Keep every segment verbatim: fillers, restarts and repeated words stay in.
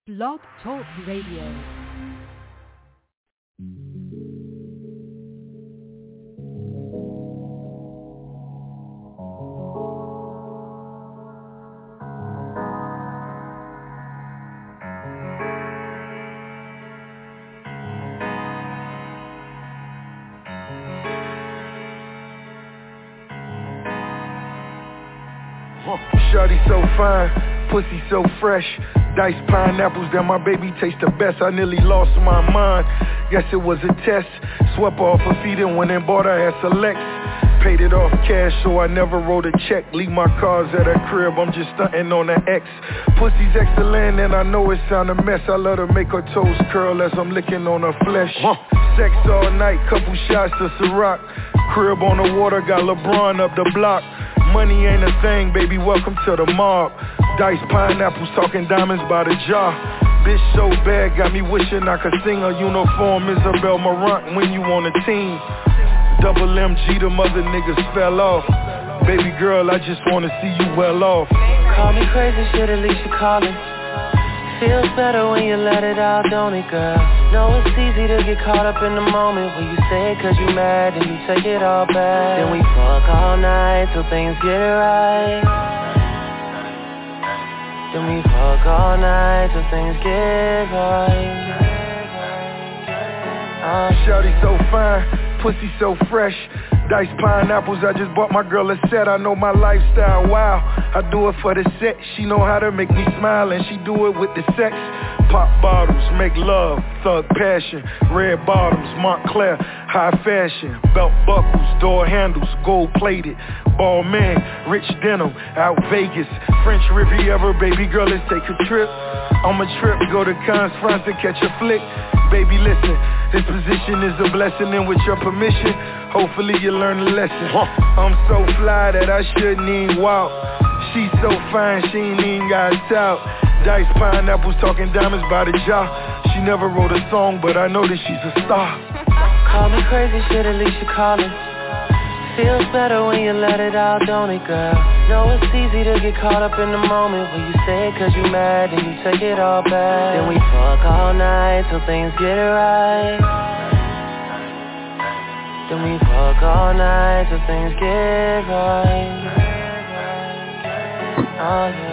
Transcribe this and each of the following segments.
Blog Talk Radio. Shawty so fine, pussy so fresh. Diced pineapples that my baby taste the best. I nearly lost my mind, guess it was a test. Swept off her feet and went and bought her at Select. Paid it off cash so I never wrote a check. Leave my cars at her crib, I'm just stunting on her ex. Pussy's excellent and I know it sound a mess. I let her make her toes curl as I'm licking on her flesh. Sex all night, couple shots of Ciroc. Crib on the water, got LeBron up the block. Money ain't a thing, baby, welcome to the mob. Diced pineapples, talking diamonds by the jar. Bitch so bad, got me wishing I could sing a uniform Isabel Marant when you on a team. Double M G, them other niggas fell off. Baby girl, I just wanna see you well off. Call me crazy, shit, at least you callin'. Feels better when you let it out, don't it, girl? Know it's easy to get caught up in the moment when you say it cause you mad and you take it all back. Then we fuck all night till things get right. Then we fuck all night till things get right. uh, Shawty so fine, pussy so fresh. Diced pineapples, I just bought my girl a set. I know my lifestyle, wow. I do it for the set. She know how to make me smile and she do it with the sex. Pop bottles, make love, thug passion. Red bottoms, Montclair, high fashion. Belt buckles, door handles, gold plated. Ball man, rich denim, out Vegas. French Riviera, baby girl, let's take a trip. On a trip, go to Cannes, France and catch a flick. Baby, listen, this position is a blessing and with your permission, hopefully you learn a lesson. I'm so fly that I shouldn't even walk. She's so fine, she ain't even got out. Diced pineapples, talking diamonds by the jar. She never wrote a song, but I know that she's a star. Call me crazy, shit, at least you callin'. Feels better when you let it out, don't it, girl? Know it's easy to get caught up in the moment when you say it cause you mad and you take it all back. Then we fuck all night till things get right. Then we fuck all night till things get right. Oh yeah.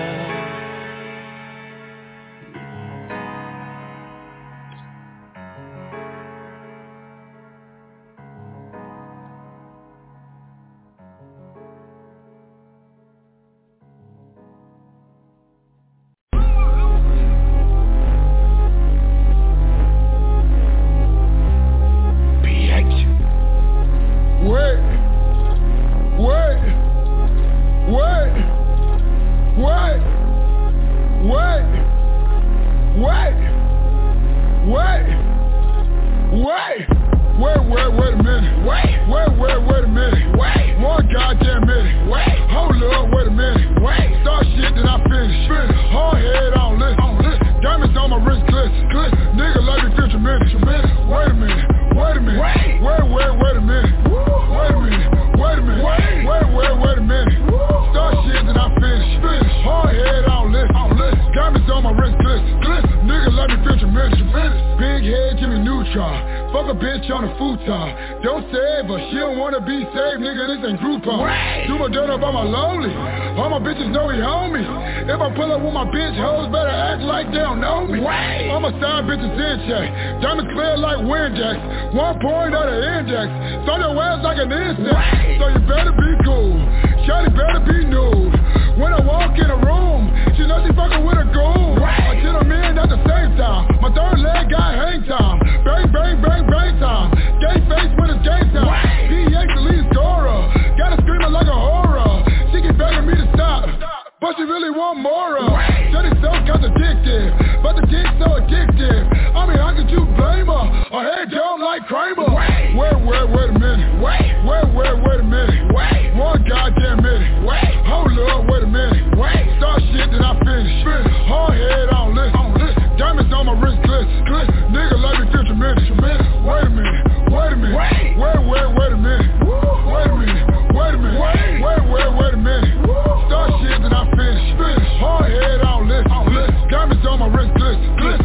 One point of the index, so your ass like an insect. Right. So you better be cool, shawty better be nude. When I walk in a room, she know she fucking with a goon. Right. I get them in at the same time, my third leg got hang time. Bang, bang, bang, bang time, gay face when it's game time. Right. P H the lead scorer, got her screaming like a horror. She keep begging me to stop, but she really want more of. Right. Shawty so contradictive, but the dick's so addictive. I mean, how could you blame her? Her head jump like Kramer. Wait, wait, wait, wait a minute. Wait, wait, wait, wait a minute. Wait, one goddamn minute. Wait, hold up, wait a minute. Wait, start shit then I finish. Finish. Hard head on list. On list. Diamonds on my wrist, glitz, glitz. Nigga let me feel tremendous. Tremendous. Wait a minute. Wait a minute. Wait, wait, wait, wait a minute. Wait a minute. Wait a minute. Wait, wait, wait, wait a minute. Start shit then I finish. Finish. Hard head on list. On list. Diamonds on my wrist, glitz, glitz.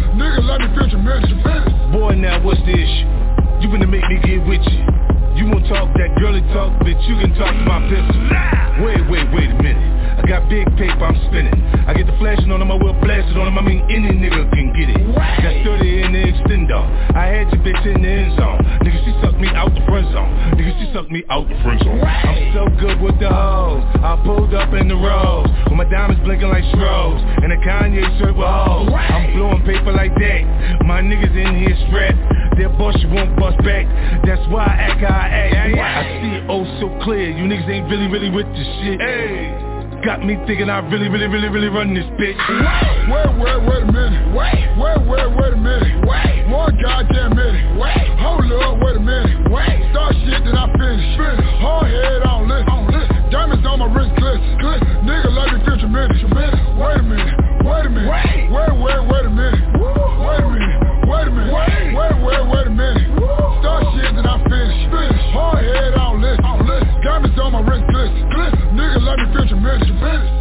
any nigga can get it. Got thirty in the extender. I had your bitch in the end zone. Nigga, she sucked me out the front zone. Nigga, she sucked me out the front zone. I'm so good with the hoes. I pulled up in the road with my diamonds blinking like strobes and a Kanye shirt with hoes. I'm blowing paper like that. My niggas in here strapped. Their boss you won't bust back. That's why I act how I act. Yeah, yeah. I see it oh so clear. You niggas ain't really, really with the shit. Hey. Got me thinking I really, really, really, really run this bitch. Wait, wait, wait a minute. Wait, wait, wait, wait a minute. Wait, one goddamn minute. Wait, hold up, wait a minute. Wait, start shit then I finish. Finish. Hard head on list. On list. Diamonds on my wrist, glitz, glitz. Nigga let me feel tremendous. Tremendous. Wait a minute. Wait a minute. Wait, wait, wait, wait a minute. Wait a minute. Wait a minute. Wait, wait, wait, wait a minute. Start shit then I finish. Finish. Hard head on list. On list. Diamonds on my wrist, glitz, glitz. Nigga let me feel tremendous. Tremendous.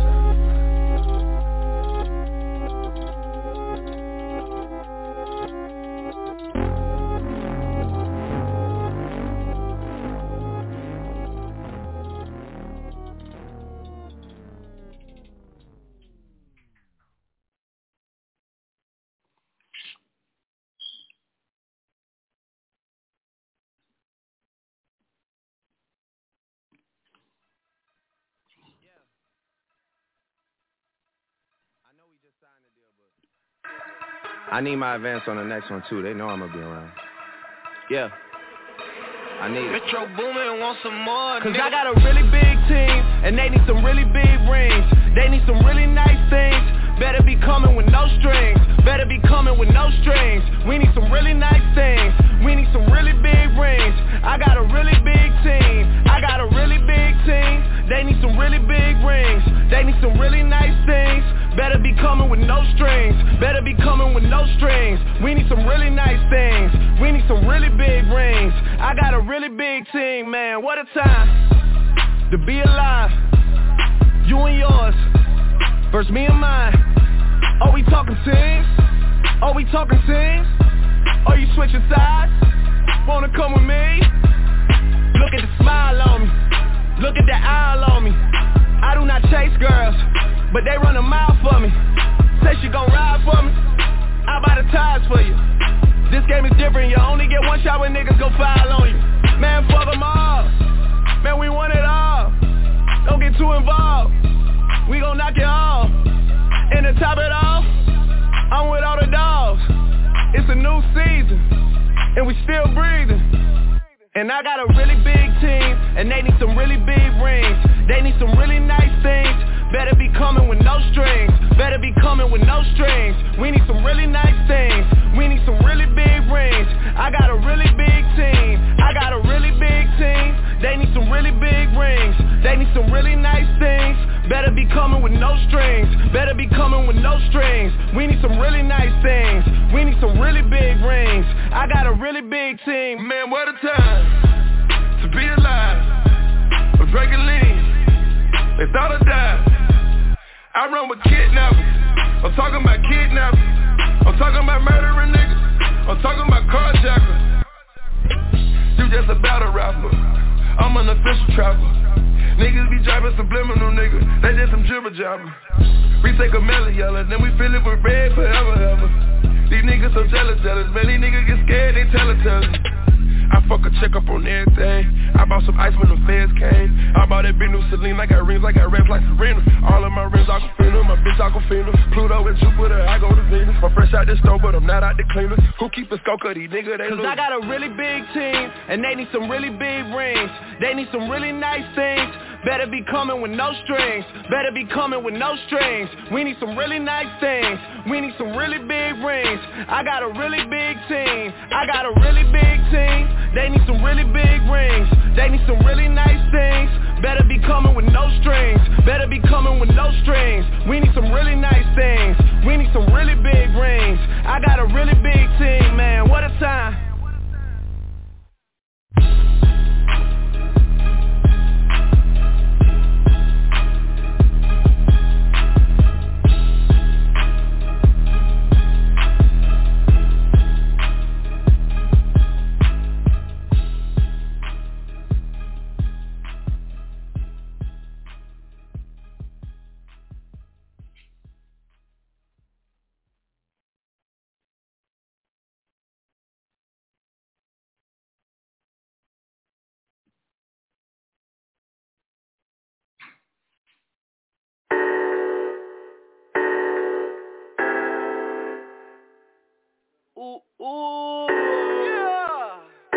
I need my advance on the next one too. They know I'm gonna be around. Yeah. I need it. Metro Boomin want some more. Cause nigga. I got a really big team, and they need some really big rings. They need some really nice things. Better be coming with no strings. Better be coming with no strings. We need some really nice things. We need some really big rings. I got a really big team. I got a really big team. They need some really big rings. They need some really nice things. Better be coming with no strings. Better be coming with no strings. We need some really nice things. We need some really big rings. I got a really big team, man. What a time to be alive. You and yours versus me and mine. Are we talking teams? Are we talking teams? Are you switching sides? Wanna come with me? Look at the smile on me. Look at the owl on me. I do not chase girls, but they run a mile for me. Say she gon' ride for me. I buy the tires for you. This game is different. You only get one shot when niggas go foul on you. Man, fuck them all. Man, we want it all. Don't get too involved. We gon' knock it off. And to top it off, I'm with all the dogs. It's a new season, and we still breathing. And I got a really big team, and they need some really big rings. They need some really nice things. Better be coming with no strings. Better be coming with no strings. We need some really nice things. We need some really big rings. I got a really big team. I got a really big team. They need some really big rings. They need some really nice things. Better be coming with no strings. Better be coming with no strings. We need some really nice things. We need some really big rings. I got a really big team. Man, what a time to be alive. I'm drinking lean. They thought I'd die. I run with kidnappers. I'm talking about kidnappers. I'm talking about murdering niggas. I'm talking about carjackers. You just a battle rapper. I'm an official trapper. Niggas be driving subliminal niggas. They just some jibber jabber. We take a melon yellow, then we fill it with red forever ever. These niggas so jealous, jealous. Man, these niggas get scared, they tell it, tell it. I fuck a check up on everything. I bought some ice when the feds came. I bought that big new Celine. I got rings, I got rings like Serena. All of my rings Aquafina, my bitch Aquafina. Pluto and Jupiter, I go to Venus. I'm fresh out the stove, but I'm not out the cleaner. Who keep a scope of these niggas, they Cause lose. I got a really big team, and they need some really big rings. They need some really nice things. Better be coming with no strings. Better be coming with no strings. We need some really nice things. We need some really big rings. I got a really big team. I got a really big team. They need some really big rings. They need some really nice things. Better be coming with no strings. Better be coming with no strings. We need some really nice things. We need some really big rings. I got a really big team, man. What a time. ooh, ooh, yeah.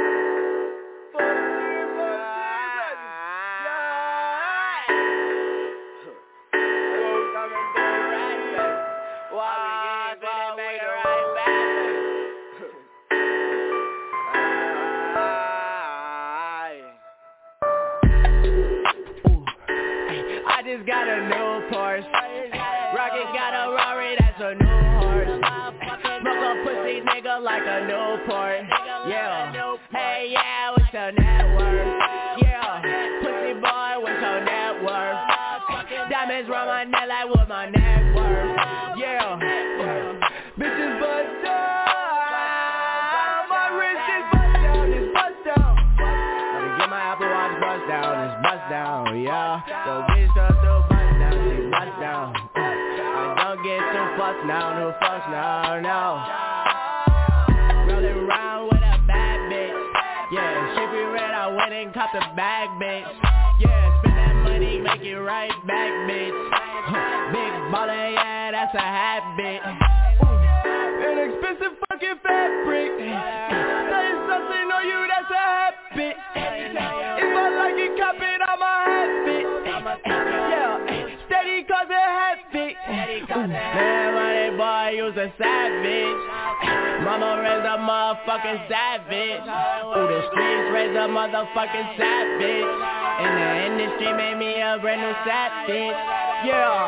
I just got a new Porsche. Rocket got a Rari, that's a new horse. Smoke a pussy nigga like a Newport. Yeah. Hey, yeah, what's your net worth? Yeah. Pussy boy, what's your net worth? Diamonds round my neck like what my neck worth. Yeah. Bitches bust down. My wrist is bust down, it's bust down. Let me get my Apple Watch bust down, it's bust down, yeah. Yo, bitch just to bust down, she bust down. I don't get too fucked now, no fucks now, no. Rolling around with a bad bitch. Yeah, she be red, I went and copped a bag, bitch. Yeah, spend that money, make it right back, bitch. Big baller, yeah, that's a habit. An expensive fucking fabric. Saying something on you, that's a habit. If I like it, cop it, I'm a habit. Yeah, steady cause it habit. Man, money boy, you's a savage. Mama raised a motherfucking savage. Ooh, the streets raised a motherfucking savage. And the industry made me a brand new savage. Yeah.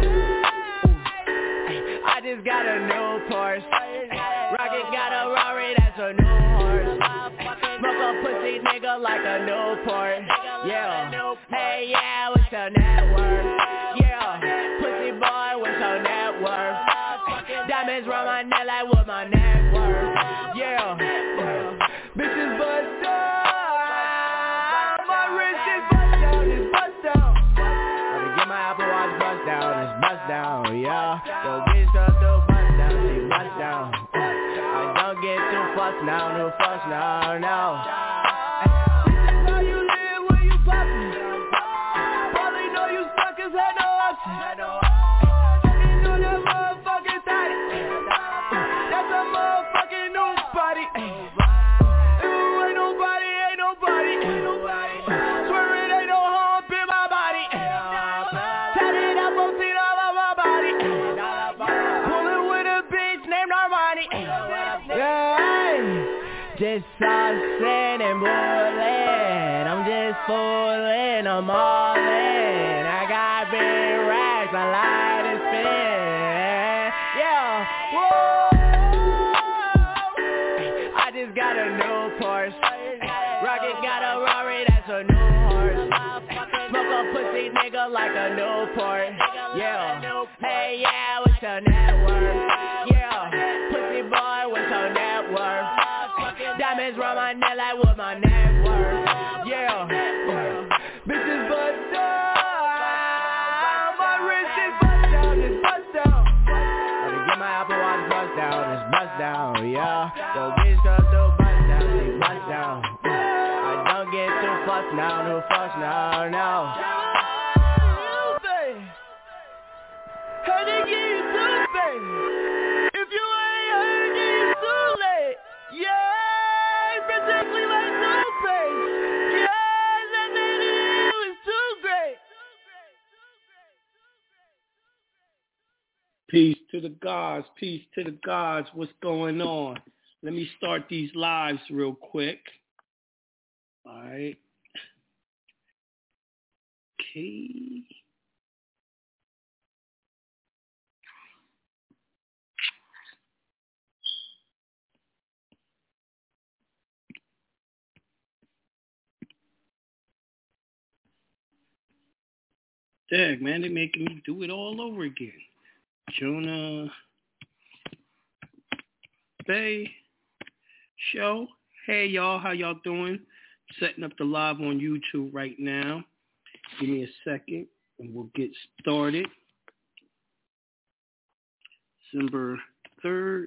I just got a new Porsche. Rocket got a Rari, that's a new horse. Smoke a pussy nigga like a Newport. Yeah. Hey, yeah, what's your net worth? Yeah. Pussy boy, what's your net worth? Diamonds round my neck like what my neck worth. Yeah. Bitches bust down. My wrist is bust down, it's bust down. Let me get my Apple Watch bust down, it's bust down, yeah. Yo, bitch just to bust down, she bust down. I don't get too fucked now, no fucks now, no. This is how you live when you poppin'. Probably know you suckers had no option. Fucking on that motherfucking thotty. That's a motherfucking new body. Ain't nobody, ain't nobody, ain't nobody. Swear it ain't no hump in my body. Tat it up, I'm seen all of my body. Pullin' with a bitch named Armani. Yeah, just saucin' and bullin'. I'm just foolin', I'm all in. I got big racks, I like to spin. Yeah, whoa. I just got a new Porsche. Rocket got a Rari, that's a new horse. Smoke a pussy nigga like a Newport. Yeah. Hey, yeah, what's your net worth? Yeah. Pussy boy, what's your net worth? Diamonds round my neck like what my neck worth. Yeah. Bitches bust down. My wrist is bust down, it's bust down. Let me get my Apple Watch bust down, it's bust down, yeah. Yo, bitch just to bust down, she bust down. I don't get too fucked now, no fucks now, no. Heard they get you too, baby. If you ain't heard, then you too late. Yeah, particularly like toothpaste. Yeah, that lady is too great. Peace to the gods, peace to the gods. What's going on? Let me start these lives real quick. All right. Okay. Dang, man, they're making me do it all over again. Jonah Bay Show. Hey, y'all, how y'all doing? Setting up the live on YouTube right now. Give me a second, and we'll get started. December third,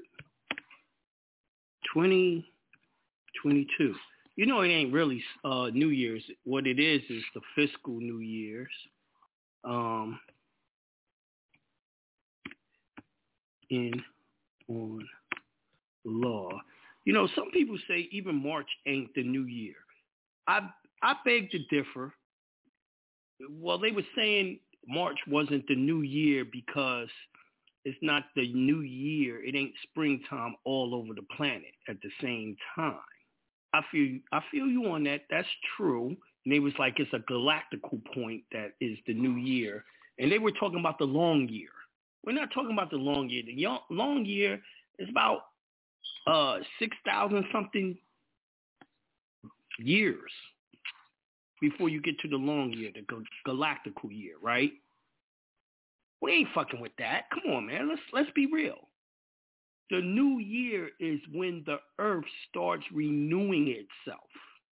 twenty twenty-two. You know, it ain't really uh, New Year's. What it is is the fiscal New Year's. Um, in on law. You know, some people say even March ain't the new year. I I beg to differ. Well, they were saying March wasn't the new year because it's not the new year. It ain't springtime all over the planet at the same time. I feel I feel you on that. That's true. And they was like, it's a galactical point that is the new year. And they were talking about the long year. We're not talking about the long year. The young, long year is about uh, six thousand something years before you get to the long year, the gal- galactical year, right? We ain't fucking with that. Come on, man. Let's let's be real. The new year is when the earth starts renewing itself.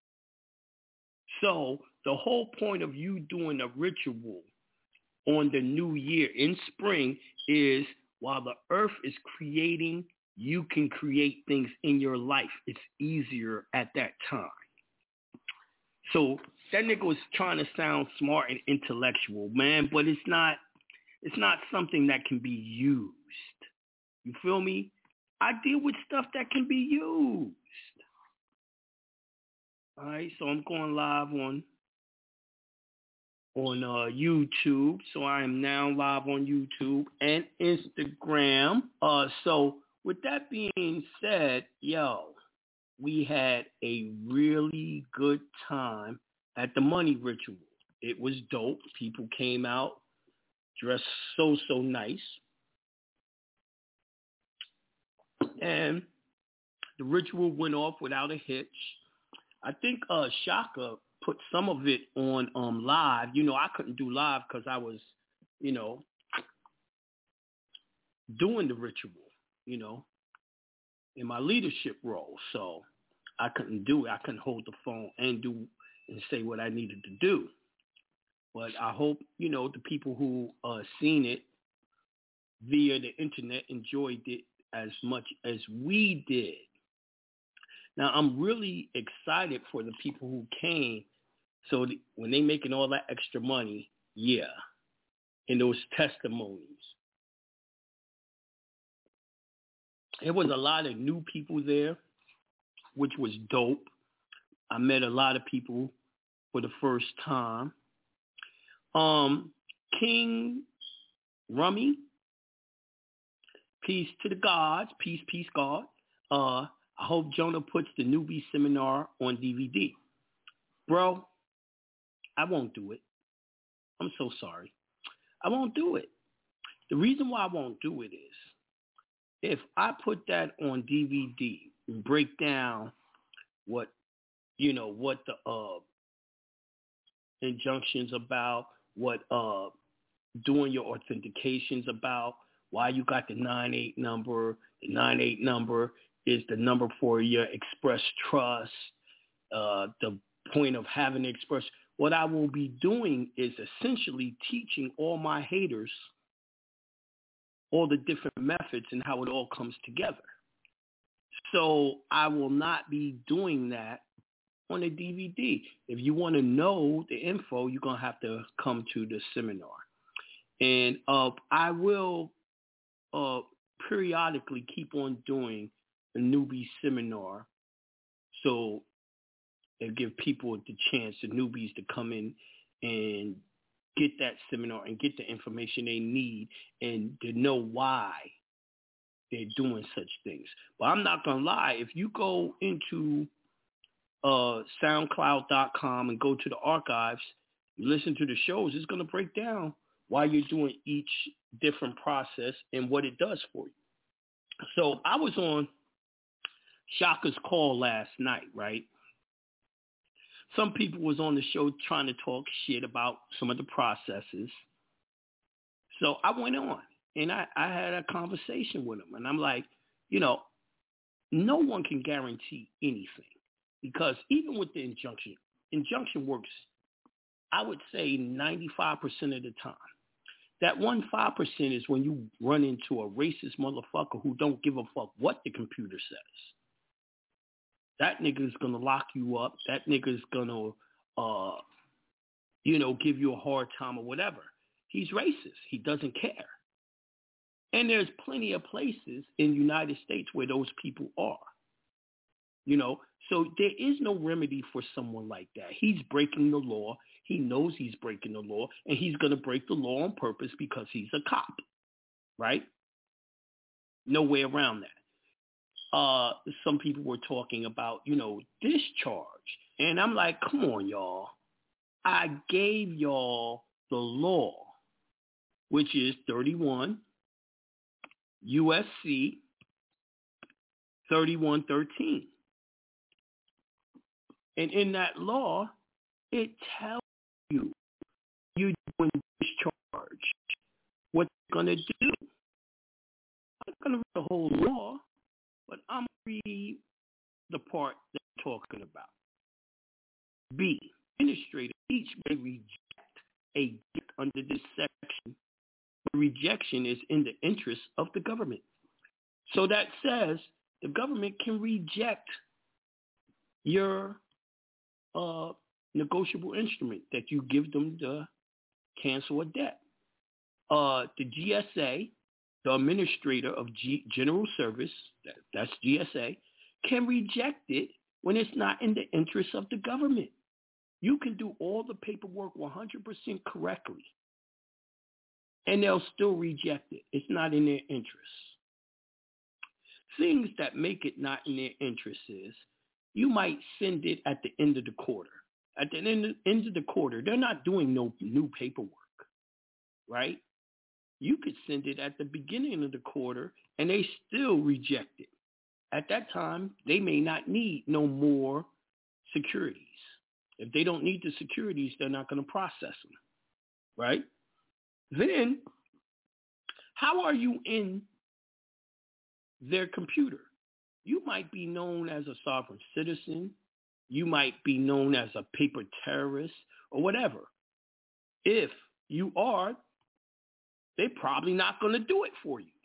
So the whole point of you doing a ritual on the new year in spring is while the earth is creating, you can create things in your life. It's easier at that time. So that nigga was trying to sound smart and intellectual, man, but it's not it's not something that can be used. You feel me? I deal with stuff that can be used. All right, so I'm going live on on uh, YouTube. So I am now live on YouTube and Instagram. Uh, so with that being said, yo, we had a really good time at the Money Ritual. It was dope. People came out dressed so, so nice. And the ritual went off without a hitch. I think uh, Shaka put some of it on um, live. You know, I couldn't do live because I was, you know, doing the ritual, you know, in my leadership role. So I couldn't do it. I couldn't hold the phone and do and say what I needed to do. But I hope, you know, the people who uh, seen it via the internet enjoyed it as much as we did. Now, I'm really excited for the people who came. So the, when they making all that extra money, yeah, and those testimonies. There was a lot of new people there, which was dope. I met a lot of people for the first time. Um, King Rummy, peace to the gods, peace, peace, God. Uh, I hope Jonah puts the newbie seminar on D V D. Bro, I won't do it. I'm so sorry. I won't do it. The reason why I won't do it is if I put that on D V D and break down what, you know, what the uh, injunctions about, what uh, doing your authentications about, why you got the nine eight number, the nine eight number is the number for your express trust, uh, the point of having the express. What I will be doing is essentially teaching all my haters all the different methods and how it all comes together. So I will not be doing that on a D V D. If you want to know the info, you're going to have to come to the seminar. And uh, I will uh, periodically keep on doing a newbie seminar, so it give people the chance, the newbies, to come in and get that seminar and get the information they need and to know why they're doing such things. But I'm not going to lie. If you go into uh, SoundCloud dot com and go to the archives, you listen to the shows, it's going to break down why you're doing each different process and what it does for you. So I was on Shaka's call last night, right? Some people was on the show trying to talk shit about some of the processes. So I went on and I, I had a conversation with him. And I'm like, you know, no one can guarantee anything because even with the injunction, injunction works, I would say ninety-five percent of the time. That one five percent is when you run into a racist motherfucker who don't give a fuck what the computer says. That nigga is going to lock you up. That nigga is going to, uh, you know, give you a hard time or whatever. He's racist. He doesn't care. And there's plenty of places in the United States where those people are. You know, so there is no remedy for someone like that. He's breaking the law. He knows he's breaking the law, and he's going to break the law on purpose because he's a cop, right? No way around that. Uh, some people were talking about, you know, discharge. And I'm like, come on, y'all. I gave y'all the law, which is thirty-one U S C thirty-one thirteen. And in that law, it tells you you're doing discharge, what you're going to do. I'm not going to read the whole law, but I'm going to read the part that I'm talking about. B, administrator each may reject a gift under this section. The rejection is in the interest of the government. So that says the government can reject your uh, negotiable instrument that you give them to cancel a debt. Uh, the G S A, the administrator of G- General Service, that, that's G S A, can reject it when it's not in the interest of the government. You can do all the paperwork one hundred percent correctly, and they'll still reject it. It's not in their interest. Things that make it not in their interest is you might send it at the end of the quarter. At the end, end of the quarter, they're not doing no new paperwork, right? You could send it at the beginning of the quarter, and they still reject it. At that time, they may not need no more securities. If they don't need the securities, they're not going to process them, right? Then, how are you in their computer? You might be known as a sovereign citizen. You might be known as a paper terrorist or whatever. If you are, they're probably not going to do it for you.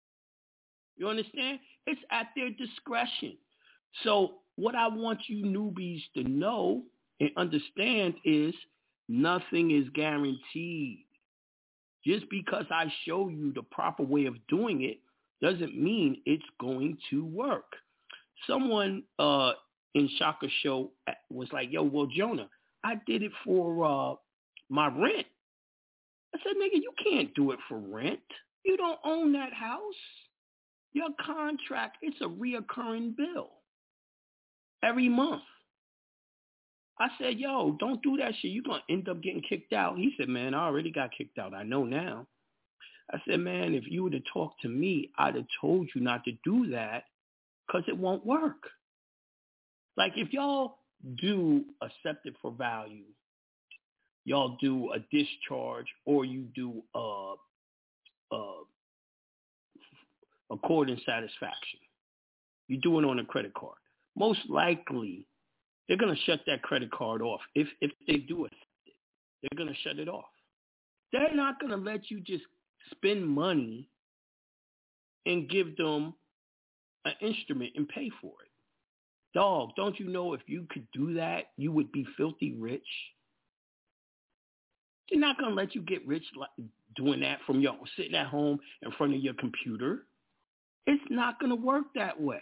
You understand? It's at their discretion. So what I want you newbies to know and understand is nothing is guaranteed. Just because I show you the proper way of doing it doesn't mean it's going to work. Someone uh, in Shaka Show was like, yo, well, Jonah, I did it for uh, my rent. I said, nigga, you can't do it for rent. You don't own that house. Your contract, it's a reoccurring bill every month. I said, yo, don't do that shit. You're going to end up getting kicked out. He said, man, I already got kicked out. I know now. I said, man, if you would have talked to me, I'd have told you not to do that because it won't work. Like if y'all do accept it for value, y'all do a discharge or you do a, a, accord and satisfaction. You do it on a credit card. Most likely, they're going to shut that credit card off. If if they do it, they're going to shut it off. They're not going to let you just spend money and give them an instrument and pay for it. Dog, don't you know if you could do that, you would be filthy rich? They're not going to let you get rich like doing that from your sitting at home in front of your computer. It's not going to work that way.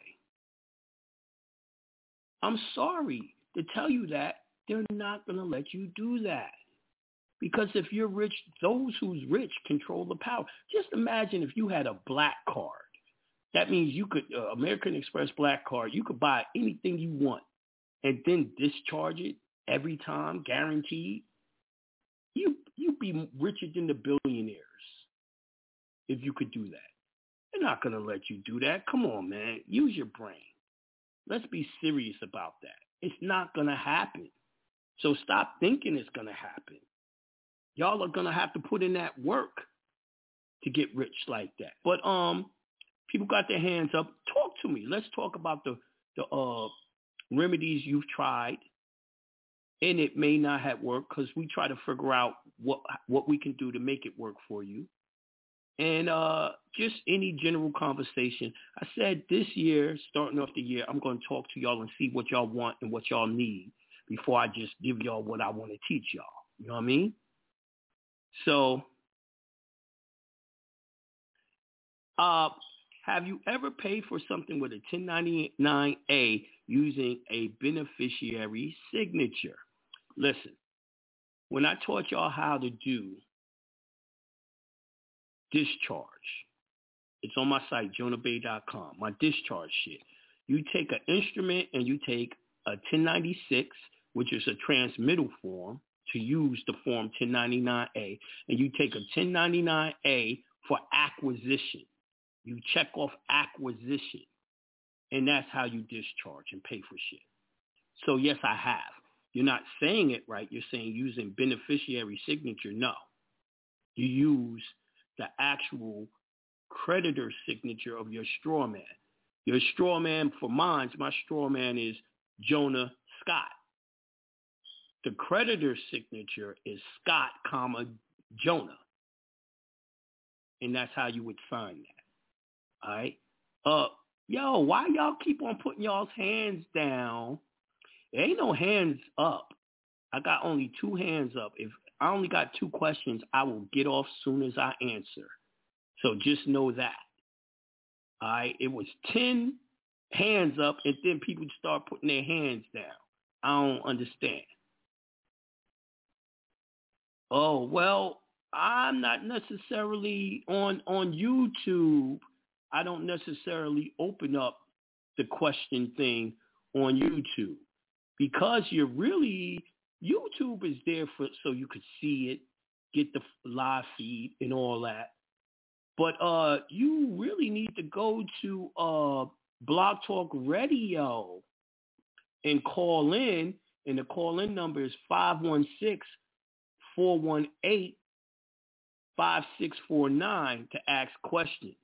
I'm sorry to tell you that they're not going to let you do that. Because if you're rich, those who's rich control the power. Just imagine if you had a black card. That means you could, uh, American Express black card, you could buy anything you want and then discharge it every time, guaranteed. You, you'd be richer than the billionaires if you could do that. They're not going to let you do that. Come on, man. Use your brain. Let's be serious about that. It's not going to happen. So stop thinking it's going to happen. Y'all are going to have to put in that work to get rich like that. But um, people got their hands up. Talk to me. Let's talk about the, the uh, remedies you've tried. And it may not have worked because we try to figure out what what we can do to make it work for you. And uh, just any general conversation. I said this year, starting off the year, I'm going to talk to y'all and see what y'all want and what y'all need before I just give y'all what I want to teach y'all. You know what I mean? So Uh, have you ever paid for something with a ten ninety-nine A using a beneficiary signature? Listen, when I taught y'all how to do discharge, it's on my site, jonah bay dot com, my discharge shit. You take an instrument and you take a ten ninety-six, which is a transmittal form, to use the form ten ninety-nine A, and you take a ten ninety-nine A for acquisition. You check off acquisition, and that's how you discharge and pay for shit. So, yes, I have. You're not saying it right. You're saying using beneficiary signature. No. You use the actual creditor signature of your straw man. Your straw man, for mine, my straw man is Jonah Scott. The creditor signature is Scott, comma, Jonah. And that's how you would sign that. All right? Uh, yo, why y'all keep on putting y'all's hands down? There ain't no hands up. I got only two hands up. If I only got two questions, I will get off soon as I answer. So just know that. All right? It was ten hands up, and then people start putting their hands down. I don't understand. Oh, well, I'm not necessarily on, on YouTube. I don't necessarily open up the question thing on YouTube because you're really, YouTube is there for so you could see it, get the live feed and all that. But uh, you really need to go to uh, Blog Talk Radio and call in, and the call-in number is five one six, four one eight, five six four nine to ask questions.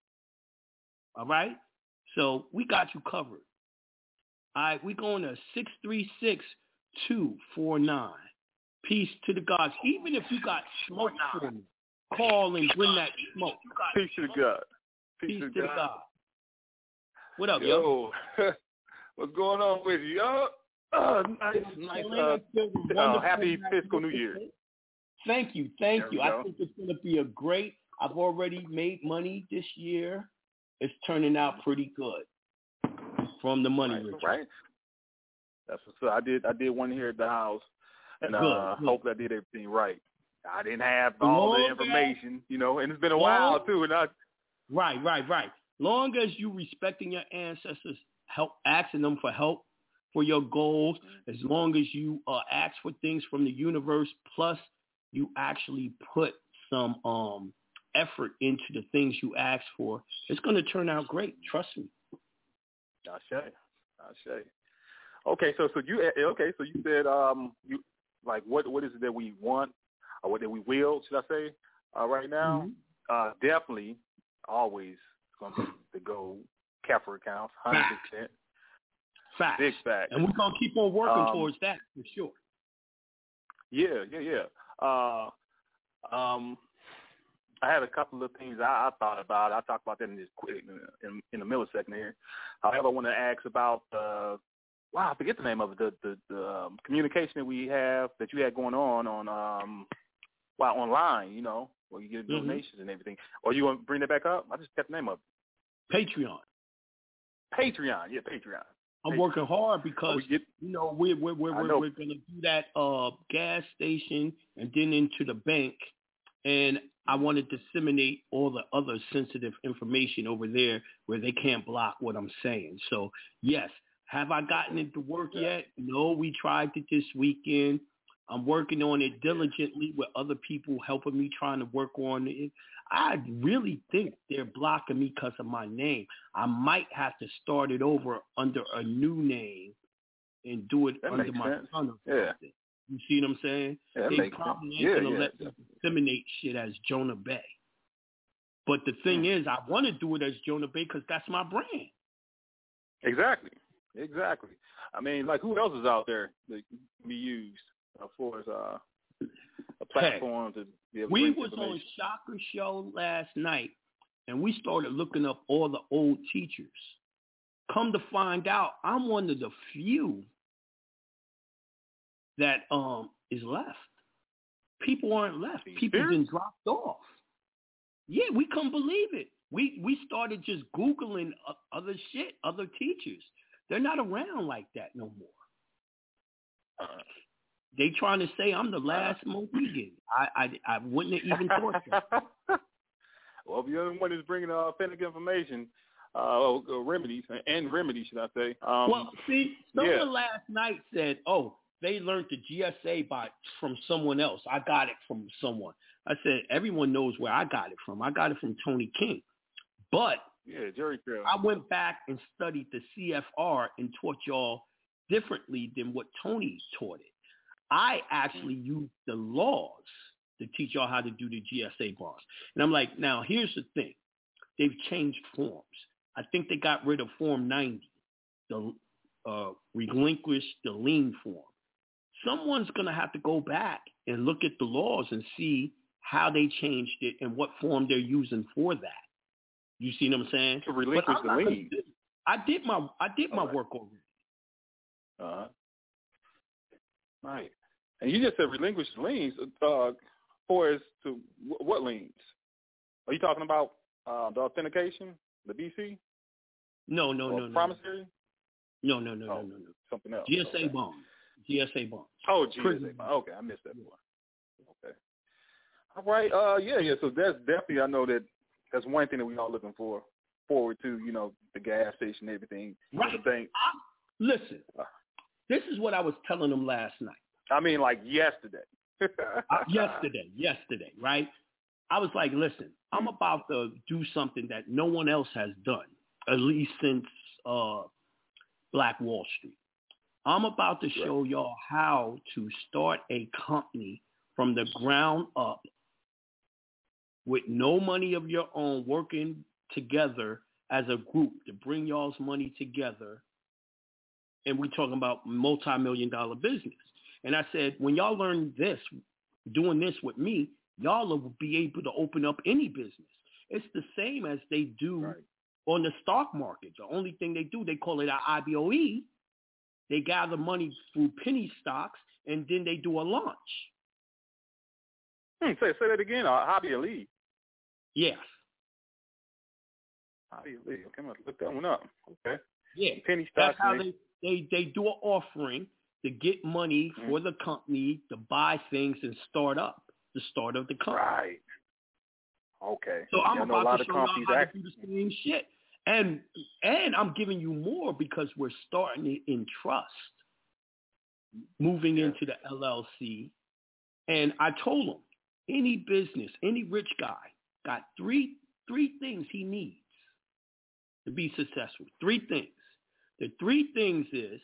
All right? So we got you covered. All right, we're going to six three six, two four nine. Peace to the gods. Even if you got smoke for me, call and bring that smoke. Peace to the God. Peace, Peace to, to God. the God. What up, yo? yo? What's going on with you, yo? Oh, nice, nice. Uh, uh, happy fiscal New Year. Thank you, thank there you. I think it's going to be a great. I've already made money this year. It's turning out pretty good from the money, right, Richard. Right. That's what's up. I did. I did one here at the house, and good, uh, good. hope I did everything right. I didn't have all long the information, you know, and it's been a while long, too. And I, right, right, right. Long as you respecting your ancestors, help asking them for help for your goals. As long as you uh, ask for things from the universe, plus you actually put some um, effort into the things you ask for, it's going to turn out great. Trust me. I say, I say. Okay, so so you okay, so you said um you like what what is it that we want or what that we will, should I say, uh, right now? Mm-hmm. Uh, definitely, always going to be the goal. Kefir accounts, hundred percent. Fact. Big fact. And we're gonna keep on working um, towards that for sure. Yeah, yeah, yeah. Uh, um, I had a couple of things I, I thought about. I'll talk about that in this quick in, in a millisecond here. However, I want to ask about uh, wow, I forget the name of it. The the, the um, communication that we have that you had going on on um, wow online. You know, where you get donations mm-hmm. and everything. Or you want to bring that back up? I just got the name of it. Patreon. Patreon, yeah, Patreon. I'm Patreon. working hard because oh, get, you know we're we're we're, we're, we're going to do that uh, gas station and then into the bank, and I want to disseminate all the other sensitive information over there where they can't block what I'm saying. So yes, have I gotten it to work yeah. yet? No, we tried it this weekend. I'm working on it diligently with other people helping me trying to work on it. I really think they're blocking me because of my name. I might have to start it over under a new name and do it that under my sense. son. Yeah. You see what I'm saying? Yeah, that they makes probably sense. ain't Yeah, going to yeah, let yeah. me disseminate shit as Jonah Bay. But the thing mm. is, I want to do it as Jonah Bay because that's my brand. Exactly. Exactly. I mean, like, who else is out there that can be used uh, for as uh, a platform hey, to be able to we was on Chakra Show last night, and we started looking up all the old teachers. Come to find out, I'm one of the few that um is left. People aren't left. People been dropped off. Yeah, we couldn't believe it. We we started just Googling other shit, other teachers. They're not around like that no more. Uh, they trying to say I'm the last Mohegan. I, I I wouldn't have even thought that. Well, if you're the one that's bringing uh, authentic information, uh, remedies, and remedies, should I say. Um, well, see, someone yeah. last night said, oh, they learned the G S A by from someone else. I got it from someone. I said, everyone knows where I got it from. I got it from Tony King. But yeah, Jerry Curl. I went back and studied the C F R and taught y'all differently than what Tony taught it. I actually used the laws to teach y'all how to do the G S A bonds. And I'm like, now, here's the thing. They've changed forms. I think they got rid of Form ninety, the uh, relinquish the lien form. Someone's going to have to go back and look at the laws and see how they changed it and what form they're using for that. You see what I'm saying? To relinquish the lien. I did my I did my right. work already. Uh-huh. Right. And you just said relinquish the liens. Uh, for as to w- what liens? Are you talking about uh, the authentication, the B C? No, no, or no, no. Promissory? No, no, no, oh, no, no, no. Something else. G S A okay. bond. G S A bond. Oh, G S A bond. Okay, I missed that one. Okay. All right. Uh, yeah, yeah. So that's definitely, I know that that's one thing that we all looking for forward to. You know, the gas station, everything. Right. The thing. I, listen, uh, this is what I was telling them last night. I mean, like yesterday. uh, yesterday, yesterday, right? I was like, listen, I'm about to do something that no one else has done, at least since uh, Black Wall Street. I'm about to show y'all how to start a company from the ground up with no money of your own, working together as a group to bring y'all's money together. And we're talking about multi-million dollar business. And I said, when y'all learn this, doing this with me, y'all will be able to open up any business. It's the same as they do right. on the stock market. The only thing they do, they call it an I B O E. They gather money through penny stocks, and then they do a launch. Hmm, say, say that again, uh, I B O E. Yes. I B O E. Okay, I'm going to look that one up. Okay. Yeah. Penny stocks. That's how they, they, they do an offering to get money mm-hmm. for the company to buy things and start up, the start of the company. Right. Okay. So I'm yeah, about to show y'all how act- to do the same shit. And and I'm giving you more because we're starting it in trust, moving yeah. into the L L C. And I told them, any business, any rich guy got three three things he needs to be successful. Three things. The three things is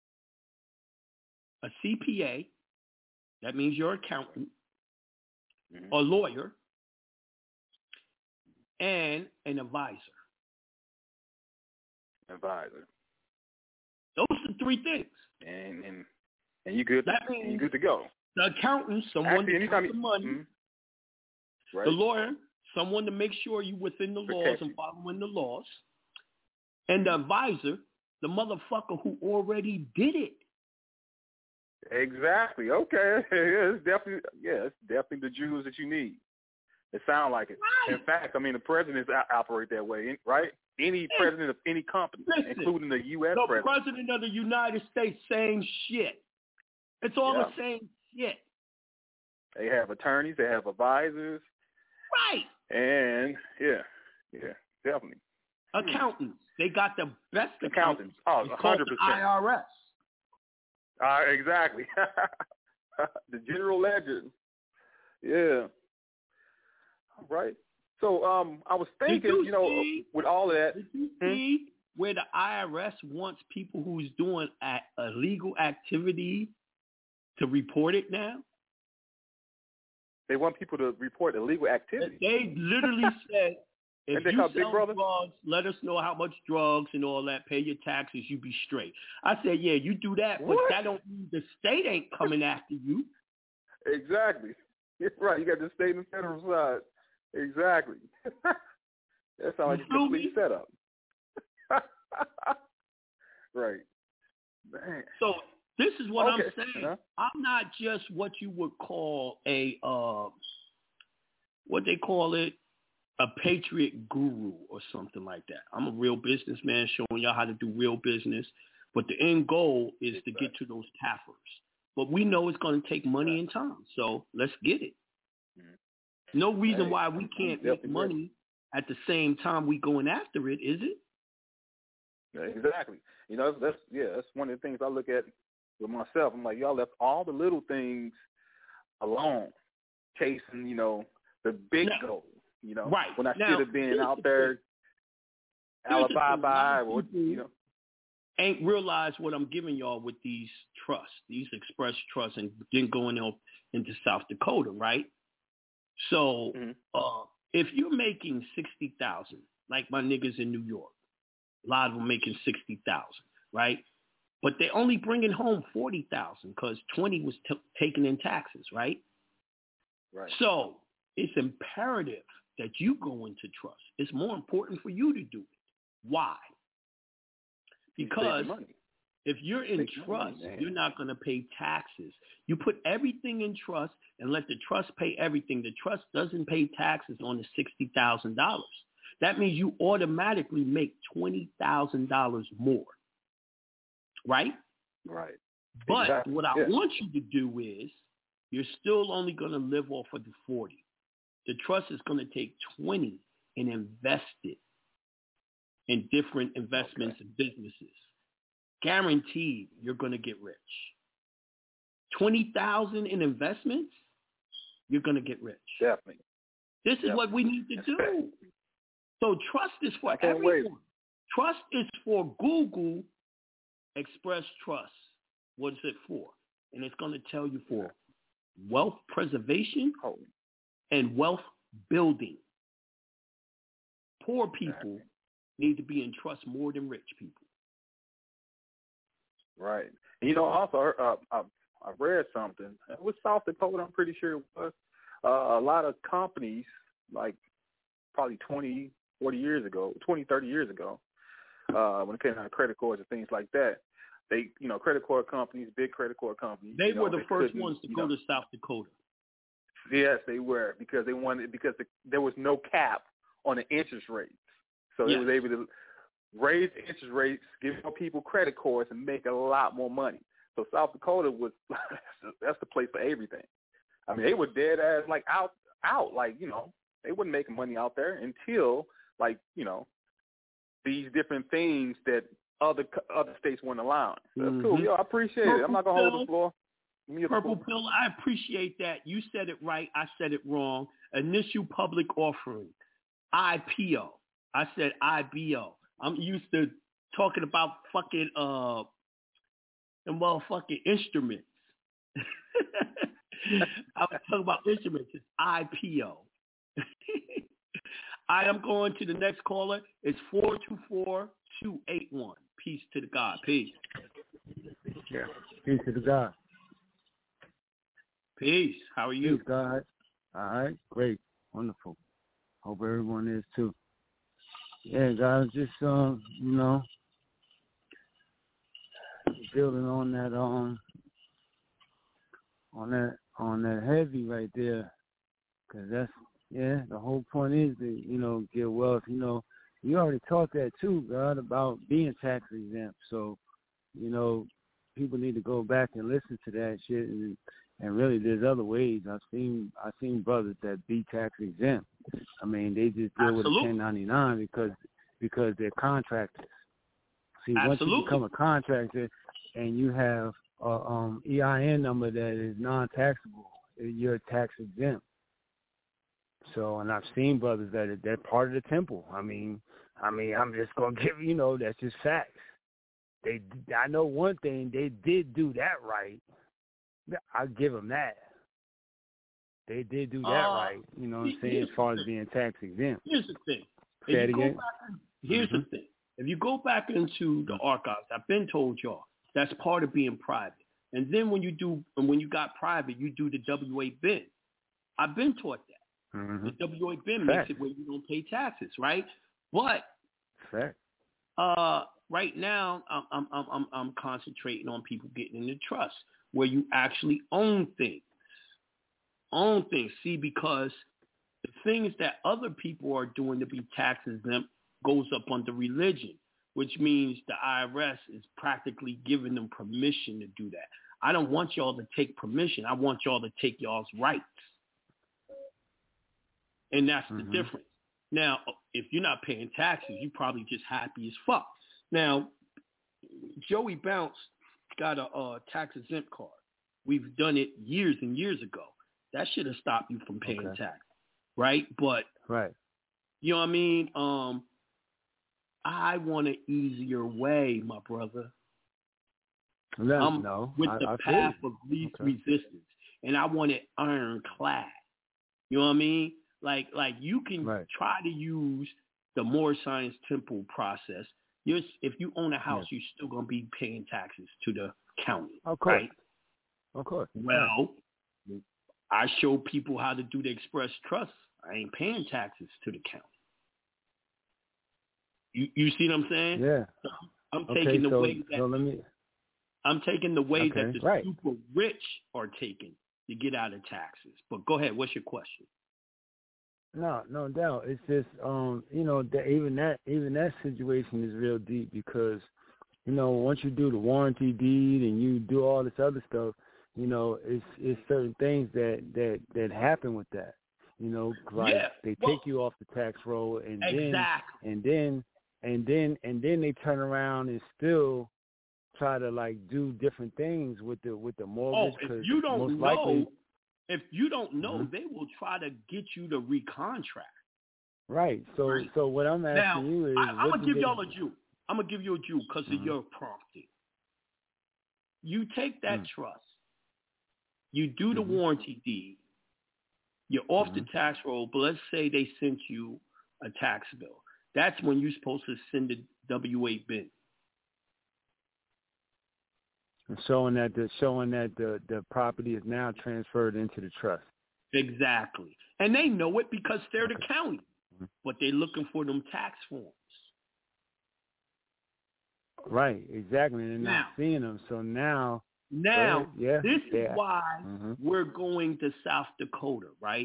a C P A, that means you're an accountant, mm-hmm. a lawyer, and an advisor. Advisor. Those are the three things. And and, and you good that means you good to go. The accountant, someone Actually, to count the you, money. Mm-hmm. Right. The lawyer, someone to make sure you're within the laws and following the laws. And the advisor, the motherfucker who already did it. Exactly. Okay. Yeah, it's definitely yeah, it's definitely the jewels that you need. It sounds like it. Right. In fact, I mean the presidents operate that way, right? Any hey, president of any company, listen, including the U S the president. president of the United States, same shit. It's all yeah. the same shit. They have attorneys, they have advisors. Right. And yeah, yeah, definitely. Accountants. They got the best accountants. accountants. Oh, it's one hundred percent. The I R S. Uh, exactly. The general ledger. Yeah. All right. So um, I was thinking, you, you know, see, with all of that. Did you hmm? see where the I R S wants people who's doing a illegal activity to report it now? They want people to report illegal activity. They literally said, if you sell drugs, let us know how much drugs and all that, pay your taxes, you be straight. I said, yeah, you do that, what? but that don't mean the state ain't coming after you. Exactly. Right. You got the state and federal side. Exactly. That sounds like a complete setup. Right. Man. So this is what okay. I'm saying. Uh-huh. I'm not just what you would call a, uh, what they call it, a patriot guru or something like that. I'm a real businessman showing y'all how to do real business. But the end goal is to get to those taffers. But we know it's going to take money and time. So let's get it. No reason why we can't make money at the same time we going after it, is it? Yeah, exactly. You know, that's, yeah, that's one of the things I look at with myself. I'm like, y'all left all the little things alone, chasing, you know, the big now, goal, you know, right. when I now, should have been out the there, alibi, or, you know. Ain't realized what I'm giving y'all with these trusts, these express trusts, and then going up into South Dakota, right? So mm-hmm. uh, if you're making sixty thousand, like my niggas in New York, a lot of them making sixty thousand, right? But they're only bringing home forty thousand because twenty was t- taken in taxes, right? Right. So it's imperative that you go into trust. It's more important for you to do it. Why? Because if you're in trust, money, you're not going to pay taxes. You put everything in trust and let the trust pay everything. The trust doesn't pay taxes on the sixty thousand dollars. That means you automatically make twenty thousand dollars more. Right? Right. But exactly. what I yeah. want you to do is you're still only going to live off of the forty. The trust is going to take twenty and invest it in different investments okay. and businesses. Guaranteed you're going to get rich. twenty thousand in investments, you're going to get rich. Definitely. This is Definitely. what we need to That's do. fair. So trust is for everyone. Wait. Trust is for Google Express Trust. What is it for? And it's going to tell you for wealth preservation oh. and wealth building. Poor people need to be in trust more than rich people. Right. And, you know, also, uh, I, I read something. It was South Dakota, I'm pretty sure it was. Uh, a lot of companies, like probably twenty, forty years ago, twenty, thirty years ago, uh, when it came to credit cards and things like that, they, you know, credit card companies, big credit card companies. They you know, were the they first ones to go know, to South Dakota. Yes, they were, because they wanted, because the, there was no cap on the interest rates. So yes. they was able to raise interest rates, give more people credit cards, and make a lot more money. So South Dakota was, that's the place for everything. I mean, they were dead ass, like, out, out, like, you know, they wasn't making money out there until, like, you know, these different things that other other states weren't allowing. So that's mm-hmm. cool. Yo, I appreciate Purple it. I'm not going to hold the floor. Purple Pill, I appreciate that. You said it right. I said it wrong. Initial public offering, I P O. I said I B O. I'm used to talking about fucking uh, the motherfucking instruments. I was talking about instruments. It's I P O. I am going to the next caller. It's four two four, two eight one. Peace to the God. Peace. Yeah. Peace to the God. Peace. How are you? Peace, God. All right. Great. Wonderful. Hope everyone is too. Yeah, guys, just, um, you know, building on that, um, on that, on that heavy right there, because that's, yeah, the whole point is to, you know, get wealth. You know, you already taught that too, God, about being tax exempt. So, you know, people need to go back and listen to that shit. And, and really, there's other ways. I've seen, I've seen brothers that be tax exempt. I mean, they just deal Absolutely. with a ten ninety-nine because because they're contractors. See, Absolutely. once you become a contractor and you have a um, E I N number that is non-taxable, you're tax exempt. So, and I've seen brothers that are they're part of the temple. I mean, I mean, I'm just gonna give you know that's just facts. They, I know one thing, they did do that right. I give them that. They did do that uh, right. You know what I'm saying? As far as being tax exempt. Here's the thing. Say it again. Back, here's mm-hmm. the thing. If you go back into the Mm-hmm. archives, I've been told y'all that's part of being private. And then when you do, when you got private, you do the W A B I N. I've been taught that. Mm-hmm. The W A B I N Fact. makes it where you don't pay taxes, right? But Fact. uh, right now, I'm, I'm I'm I'm I'm concentrating on people getting into trust where you actually own things. Own things. See, because The things that other people are doing to be tax exempt goes up under religion, which means the I R S is practically giving them permission to do that. I don't want y'all to take permission. I want y'all to take y'all's rights. And that's mm-hmm. the difference. Now, if you're not paying taxes, you're probably just happy as fuck. Now, Joey Bounce got a uh, tax exempt card. We've done it years and years ago. That should have stopped you from paying okay. tax, right? But right, you know what I mean? Um, I want an easier way, my brother. No, I'm no, with I, the I path of least okay. resistance, and I want it ironclad. You know what I mean? Like, like you can right. try to use the Moore Science Temple process. You're, if you own a house, yeah. you're still gonna be paying taxes to the county, of course. right? Of course. Well, yeah. I show people how to do the express trust. I ain't paying taxes to the county. You, you see what I'm saying? Yeah. So I'm okay, taking the so, way that so let me. I'm taking the way okay, that the right. super rich are taking to get out of taxes. But go ahead. What's your question? No, no doubt. It's just, um, you know, that even that even that situation is real deep because, you know, once you do the warranty deed and you do all this other stuff, you know, it's it's certain things that that that happen with that. You know, like yeah. they well, take you off the tax roll and exactly. then and then and then and then they turn around and still try to like do different things with the with the mortgage. Oh, if you don't most know, likely, if you don't know, mm-hmm. they will try to get you to recontract. Right. So, right. so what I'm asking now, you is, I, I'm gonna give they... y'all a Jew. I'm gonna give you a Jew because mm-hmm. of your prompting. You take that mm-hmm. trust, you do the mm-hmm. warranty deed, you're off mm-hmm. the tax roll, but let's say they sent you a tax bill. That's when you're supposed to send a W eight bin. Showing that the showing that the, the property is now transferred into the trust. Exactly. And they know it because they're okay. the county. Mm-hmm. But they're looking for them tax forms. Right, exactly. And they're now, not seeing them. So now Now, uh, yeah, this yeah. is why mm-hmm. we're going to South Dakota, right?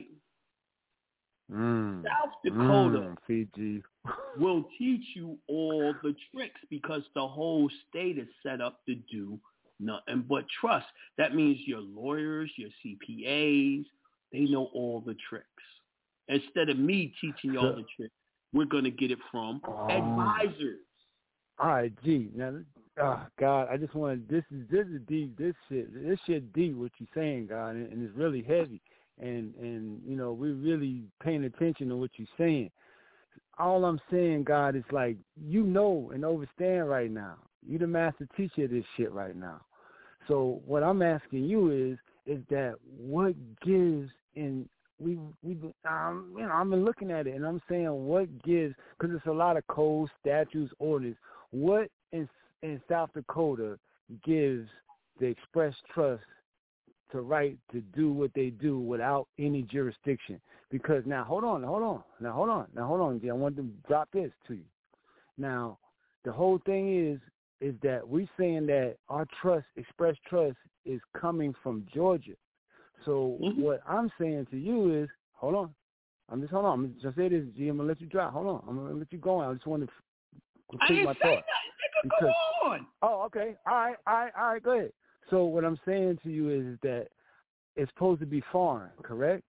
Mm. South Dakota mm. Fiji will teach you all the tricks because the whole state is set up to do nothing but trust. That means your lawyers, your C P As, they know all the tricks. Instead of me teaching you all the tricks, we're going to get it from oh. advisors. All right, gee. Now, oh, God, I just want to, this is, this is deep, this shit, this shit deep what you're saying, God, and, and it's really heavy. And, and, you know, we're really paying attention to what you're saying. All I'm saying, God, is like, you know and understand right now. You're the master teacher of this shit right now. So what I'm asking you is, is that what gives in, we, we, um, you know, I've been looking at it and I'm saying what gives, because it's a lot of codes, statutes, orders. What in, in South Dakota gives the Express Trust to right to do what they do without any jurisdiction? Because now, hold on, hold on, now hold on, now hold on, G. I want to drop this to you. Now, the whole thing is, is that we're saying that our trust, Express Trust, is coming from Georgia. So mm-hmm. what I'm saying to you is, hold on, I'm just hold on, I'm just say this, G. I'm gonna let you drop. Hold on, I'm gonna let you go on. I just want to complete my thought. Because, go on. Oh, okay. All right, all right, all right, go ahead. So what I'm saying to you is that it's supposed to be foreign, correct?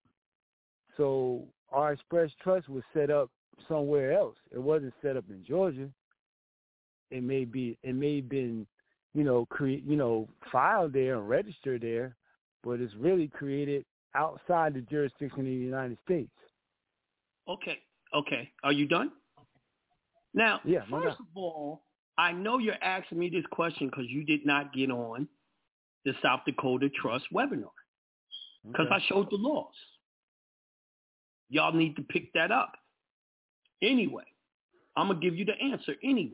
So our Express Trust was set up somewhere else. It wasn't set up in Georgia. It may be, it may have been, you know, cre- you know, filed there and registered there, but it's really created outside the jurisdiction of the United States. Okay, okay. Are you done? Now, yeah, first of all, I know you're asking me this question because you did not get on the South Dakota Trust webinar because okay. I showed the laws. Y'all need to pick that up. Anyway, I'm going to give you the answer anyway.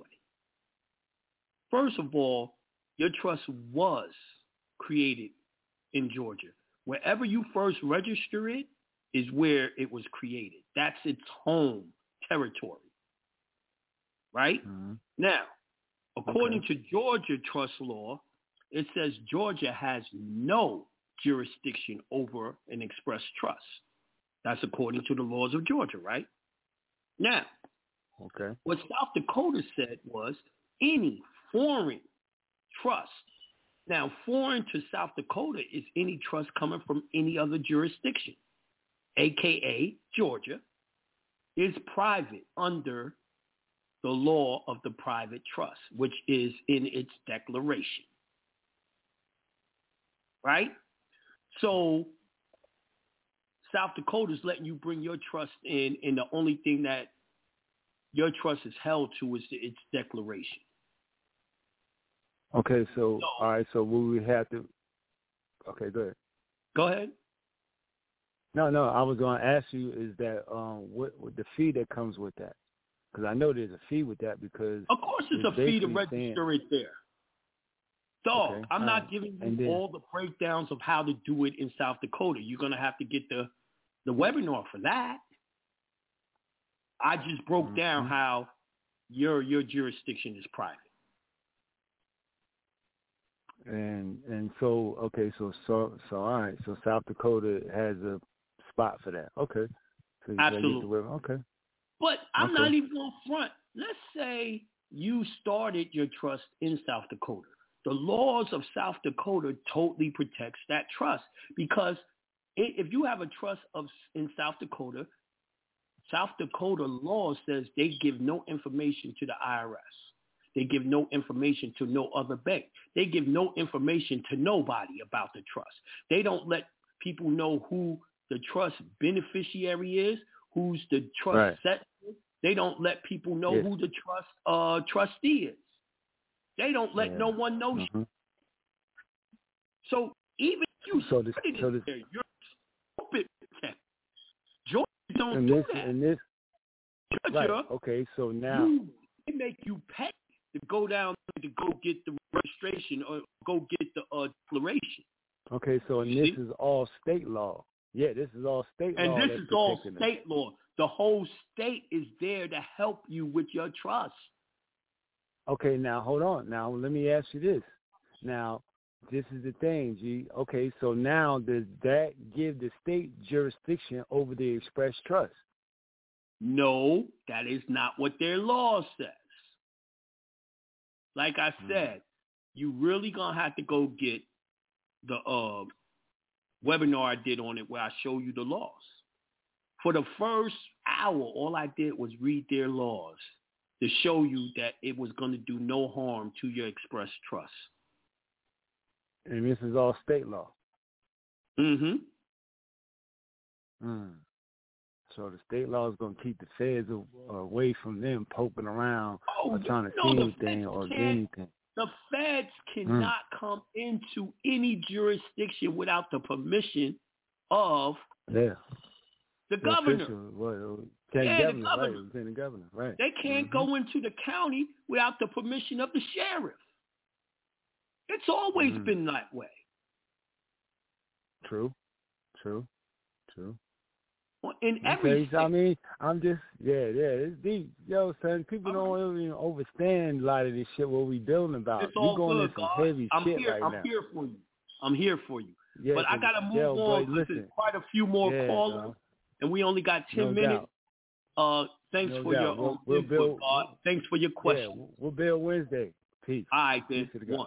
First of all, your trust was created in Georgia. Wherever you first register it is where it was created. That's its home territory. Right? Mm-hmm. Now, according okay. to Georgia trust law, it says Georgia has no jurisdiction over an express trust. That's according to the laws of Georgia, right? Now, okay. What South Dakota said was any foreign trust. Now, foreign to South Dakota is any trust coming from any other jurisdiction, a k a. Georgia, is private under the law of the private trust, which is in its declaration. Right? So South Dakota's letting you bring your trust in, and the only thing that your trust is held to is its declaration. Okay, so, so all right, so will we have to, okay, go ahead. Go ahead. No, no, I was going to ask you is that um, what, what the fee that comes with that? Because I know there's a fee with that because... Of course it's, it's a fee to register saying, it there. So okay, I'm not right. giving you then, all the breakdowns of how to do it in South Dakota. You're going to have to get the, the webinar for that. I just broke mm-hmm. down how your your jurisdiction is private. And and so okay, so so so all right, so South Dakota has a spot for that. Okay. So absolutely. Okay. But I'm okay. not even on front. Let's say you started your trust in South Dakota. The laws of South Dakota totally protects that trust because if you have a trust of in South Dakota, South Dakota law says they give no information to the I R S. They give no information to no other bank. They give no information to nobody about the trust. They don't let people know who the trust beneficiary is, who's the trust right. set. They don't let people know yes. who the trust uh, trustee is. They don't let yeah. no one know. Mm-hmm. So even if you so this, started so it this, there, you're stupid. Georgia don't and do this, that. And this, Georgia, right. Okay, so now you, they make you pay to go down to go get the registration or go get the uh, declaration. Okay, so and this is all state law. Yeah, this is all state and law. And this is all state it. law. The whole state is there to help you with your trust. Okay, now hold on. Now let me ask you this. Now, this is the thing, G. Okay, so now does that give the state jurisdiction over the express trust? No, that is not what their law says. Like I said, you really gonna have to go get the uh, webinar I did on it where I show you the laws. For the first hour, all I did was read their laws to show you that it was going to do no harm to your express trust. And this is all state law? Mm-hmm. Mm. So the state law is going to keep the feds away from them poking around oh, or trying to no, see anything or get anything. The feds cannot mm. come into any jurisdiction without the permission of yeah. the, the governor. Official, well, yeah, governor, the governor. Right, lieutenant governor, right. They can't mm-hmm. go into the county without the permission of the sheriff. It's always mm. been that way. True, true, true. Well, in okay, every so I mean, I'm just, yeah, yeah, it's deep. Yo, son, people don't even understand a lot of this shit, what we building about. It's you all going good, into some God. heavy I'm shit here, right I'm now. I'm here for you. I'm here for you. Yeah, but I got to move yo, on boy, because there's quite a few more yeah, callers, dog. and we only got ten no minutes. Uh, thanks no for doubt. your we'll, um, we'll input, build, God. We'll, thanks for your question. Yeah, we'll build Wednesday. Peace. All right, then. One.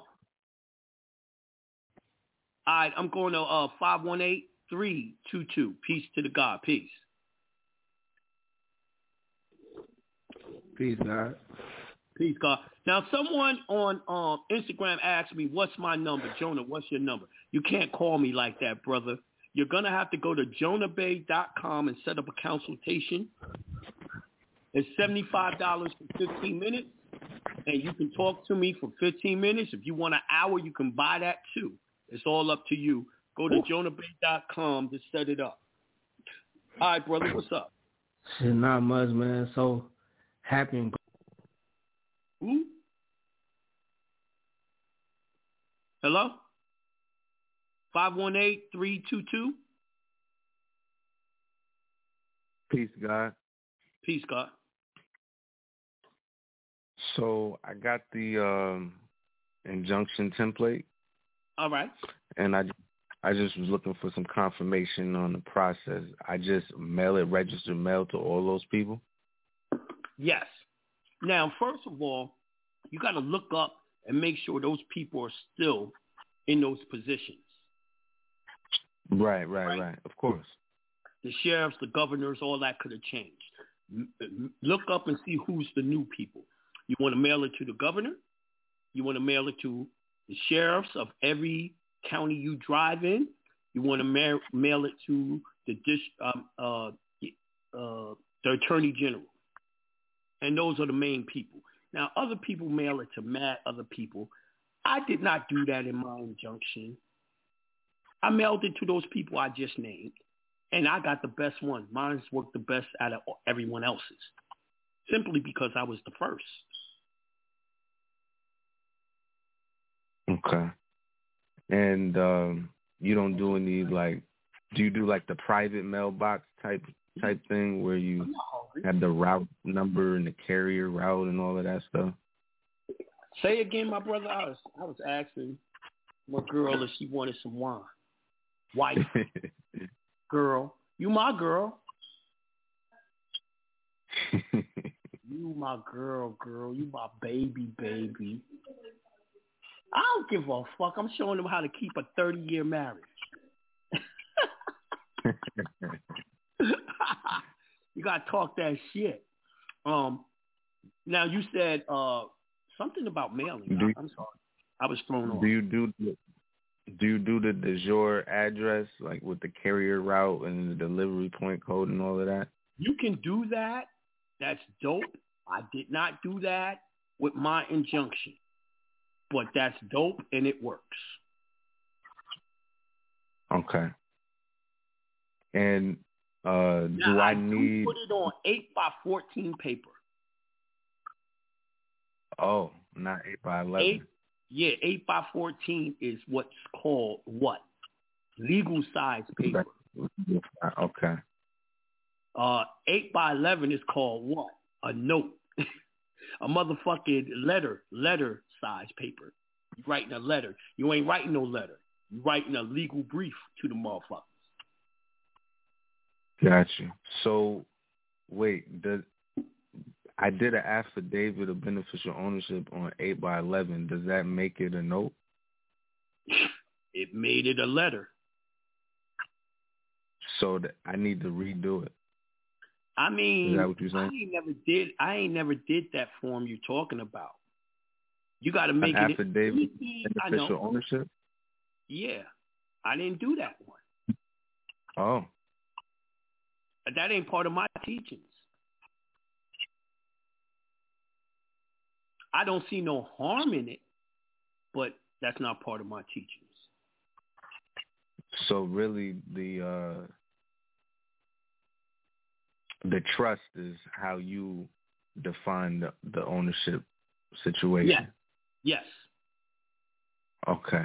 All right, I'm going to uh, five one eight, three two two. Peace to the God. Peace. Peace, God. Peace, God. Now, someone on um, Instagram asked me, what's my number? Jonah, what's your number? You can't call me like that, brother. You're going to have to go to jonah bay dot com and set up a consultation. It's seventy-five dollars for fifteen minutes, and you can talk to me for fifteen minutes. If you want an hour, you can buy that too. It's all up to you. Go to jonah bay dot com to set it up. All right, brother, what's up? Shit, not much, man. So happy and Who? Hello? five one eight, three two two. Peace, God. Peace, God. So I got the um, injunction template. All right. And I I just was looking for some confirmation on the process. I just mail it, registered mail to all those people? Yes. Now, first of all, you got to look up and make sure those people are still in those positions. Right, right, right, right. Of course. The sheriffs, the governors, all that could have changed. Look up and see who's the new people. You want to mail it to the governor? You want to mail it to the sheriffs of every county you drive in? You want to ma- mail it to the dish, um, uh, uh, the attorney general? And those are the main people. Now, other people mail it to mad other people. I did not do that in my injunction. I mailed it to those people I just named, and I got the best one. Mine's worked the best out of everyone else's, simply because I was the first. Okay. And um, you don't do any, like, do you do, like, the private mailbox type type thing where you have the route number and the carrier route and all of that stuff? Say again, my brother. I was I was asking my girl if she wanted some wine. Wife, girl, you my girl. You my girl, girl. You my baby, baby. I don't give a fuck. I'm showing them how to keep a thirty-year marriage. You gotta talk that shit. Um, now you said uh something about mailing. Do, I'm sorry, I was thrown off. Do you do the, do you do the de jour address, like with the carrier route and the delivery point code and all of that? You can do that. That's dope. I did not do that with my injunction, but that's dope and it works. Okay. And uh, now, do I, I need? Do put it on eight by fourteen paper. Oh, not eight by eleven. Eight, yeah, eight by fourteen is what's called what? Legal size paper. Okay. Uh, eight by eleven is called what? A note. A motherfucking letter, letter size paper. You writing a letter. You ain't writing no letter. You writing a legal brief to the motherfuckers. Got you. So, wait, does I did an affidavit of beneficial ownership on eight by eleven. Does that make it a note? It made it a letter. So that I need to redo it. I mean, is that what you're saying? I ain't never did. I ain't never did that form you're talking about. You got to make An it affidavit of beneficial I know. ownership. Yeah, I didn't do that one. Oh, that ain't part of my teachings. I don't see no harm in it, but that's not part of my teachings. So really, the uh, the trust is how you define the, the ownership situation. Yeah. Yes. Okay.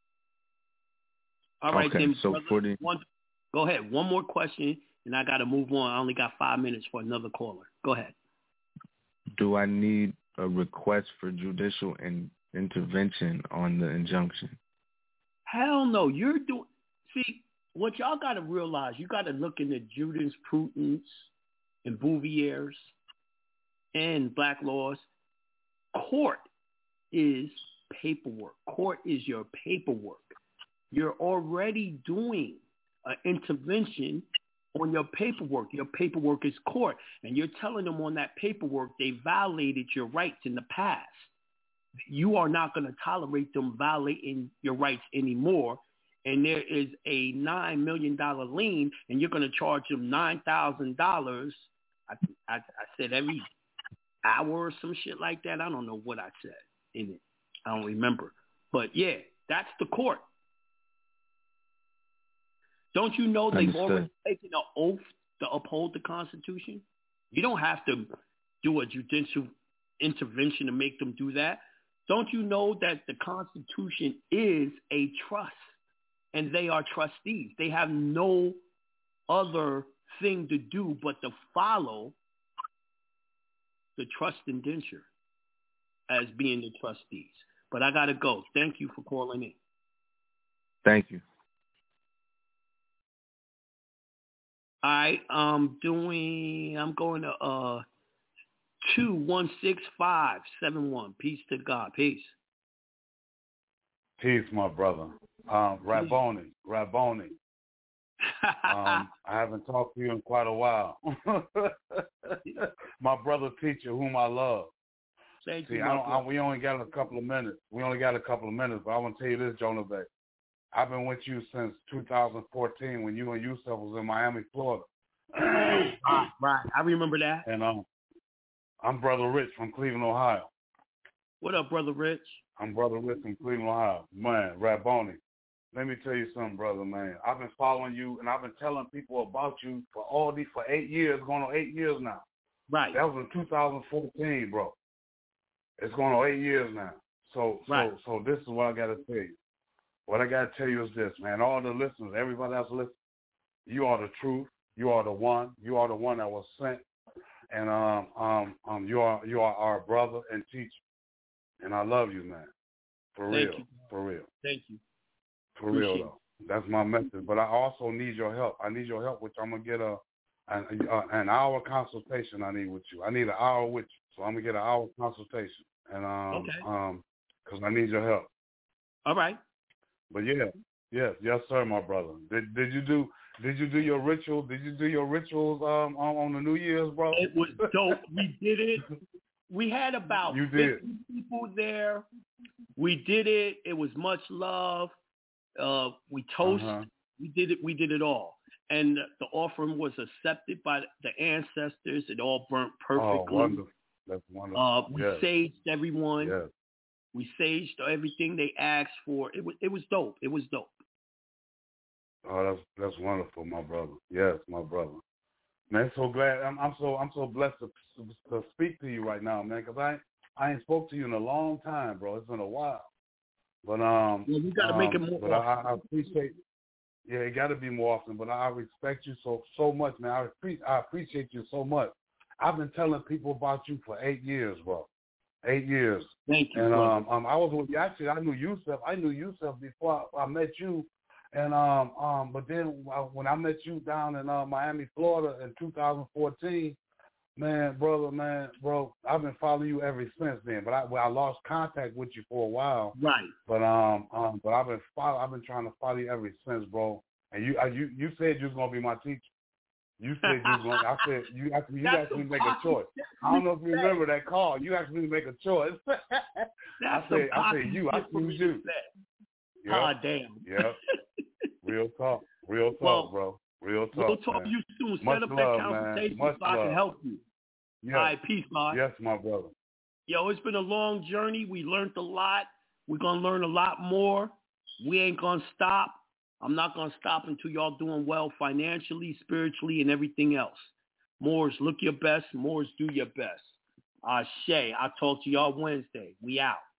All right, okay. then. So brother, for the one, go ahead. One more question, and I got to move on. I only got five minutes for another caller. Go ahead. Do I need a request for judicial in, intervention on the injunction? Hell no. You're doing. See, what y'all got to realize, you got to look into jurisprudence and Bouvier's and black laws. Court is paperwork. Court is your paperwork. You're already doing an intervention on your paperwork. Your paperwork is court. And you're telling them on that paperwork they violated your rights in the past. You are not going to tolerate them violating your rights anymore. And there is a nine million dollars lien, and you're going to charge them nine thousand dollars. I, I, I said every hour or some shit like that. I don't know what I said in it. I don't remember. But, yeah, that's the court. Don't you know they've Understood. already taken an oath to uphold the Constitution? You don't have to do a judicial intervention to make them do that. Don't you know that the Constitution is a trust, and they are trustees? They have no other thing to do but to follow the trust indenture as being the trustees. But I got to go. Thank you for calling in. Thank you. All right, I'm doing. I'm going to uh two one six five seven one. Peace to God. Peace. Peace, my brother. Um, Raboni, Raboni. um, I haven't talked to you in quite a while. My brother teacher, whom I love. Thank See, you. I don't, I, we only got a couple of minutes. We only got a couple of minutes, but I want to tell you this, Jonah Bay. I've been with you since two thousand fourteen when you and Yusuf was in Miami, Florida. right, right, I remember that. And um, I'm Brother Rich from Cleveland, Ohio. What up, Brother Rich? I'm Brother Rich from Cleveland, Ohio. Man, Raboni, let me tell you something, brother, man. I've been following you, and I've been telling people about you for all these, for eight years, going on eight years now. Right. That was in two thousand fourteen, bro. It's going on eight years now. So, right. so, so this is what I got to tell you. What I got to tell you is this, man. All the listeners, everybody else listening, you are the truth. You are the one. You are the one that was sent, and um, um, um, you are you are our brother and teacher, and I love you, man. For Thank real, you. for real. Thank you. For Appreciate real though. That's my message. But I also need your help. I need your help, which I'm gonna get a an, a, an hour consultation. I need with you. I need an hour with you, so I'm gonna get an hour consultation, and um, okay. um, because I need your help. All right. But yeah, yes, yes, sir, my brother. Did did you do did you do your ritual? Did you do your rituals um on, on the New Year's, bro? It was dope. We did it. We had about you did. fifty people there. We did it. It was much love. Uh, we toast. Uh-huh. We did it. We did it all. And the offering was accepted by the ancestors. It all burnt perfectly. Oh, wonderful. That's wonderful. Uh, we yes. saged everyone. Yes. We saged everything they asked for. It was it was dope. It was dope. Oh, that's that's wonderful, my brother. Yes, my brother. Man, so glad. I'm I'm so I'm so blessed to to speak to you right now, man. Cause I I ain't spoke to you in a long time, bro. It's been a while. But um, yeah, you gotta um, make it more. But I, I appreciate. Yeah, it got to be more often. But I respect you so so much, man. I pre- I appreciate you so much. I've been telling people about you for eight years, bro. Eight years. Thank you. And um, um, I was with you. Actually, I knew Yusuf. I knew Yusuf before I, I met you. And um, um, but then when I met you down in uh, Miami, Florida, in two thousand fourteen, man, brother, man, bro, I've been following you ever since then. But I, well, I lost contact with you for a while. Right. But um, um, but I've been follow, I've been trying to follow you ever since, bro. And you, uh, you, you said you was gonna be my teacher. You said you was going. I said you asked me. You asked me to make a choice. I don't know if you remember that call. You asked me to make a choice. I said. I said you. I choose you. Yep. Ah, damn. Yeah. Real talk. Real talk, well, bro. Real talk. We'll talk man. you soon. Much Set up love, that consultation Much so I love. can help you. Yes. All right, peace, man. Yes, my brother. Yo, it's been a long journey. We learned a lot. We're gonna learn a lot more. We ain't gonna stop. I'm not going to stop until y'all doing well financially, spiritually, and everything else. Moors, look your best. Moors, do your best. Ashe. I'll talk to y'all Wednesday. We out.